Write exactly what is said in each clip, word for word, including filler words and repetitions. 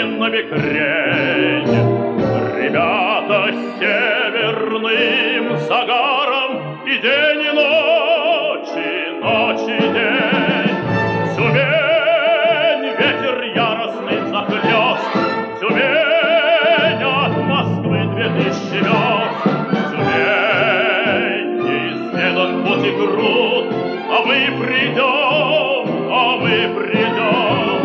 на бекрень. Ребята с северным загаром и день и ночь, и ночь и день. Тюмень, ветер яростный захлёст, Тюмень, от Москвы две тысячи верст. Тюмень, неизведан путь и крут, а мы придем, а мы придем.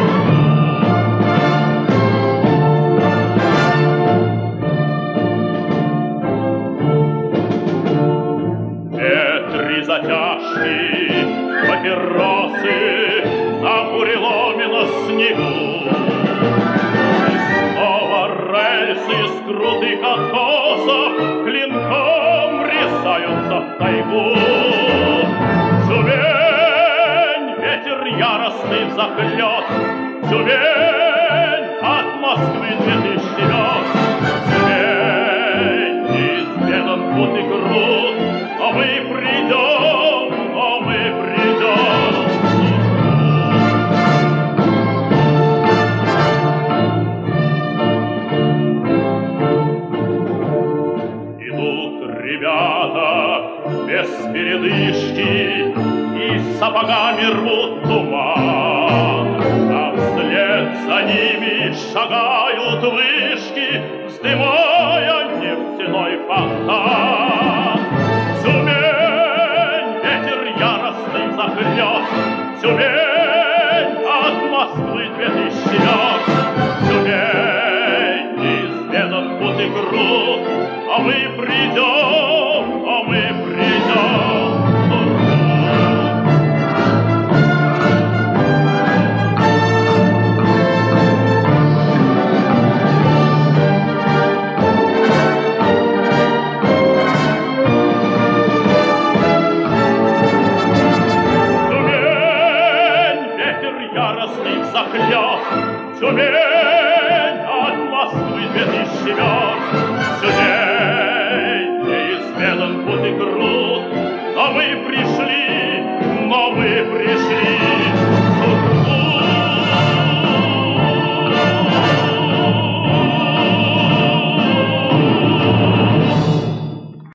Ветры затяжки, папиросы на буреломе на снегу. И снова рельсы с крутых откосов клинком врезаются в тайгу. Тюмень, ветер яростный взахлёст, Тюмень, от Москвы две тысячи верст. Тюмень, неизведан путь и крут, а мы придем, а мы придем. Идут ребята без передышки и сапогами рвут туман, а вслед за ними шагают вышки, вздымая нефтяной фонтан. Тюмень, ветер яростный захлёст, Тюмень, от Москвы две тысячи верст. Тюмень, неизведан путь и крут, а мы придем, а мы придем. Тюмень, от Москвы две тысячи верст. Тюмень, неизведан путь и крут, а мы пришли.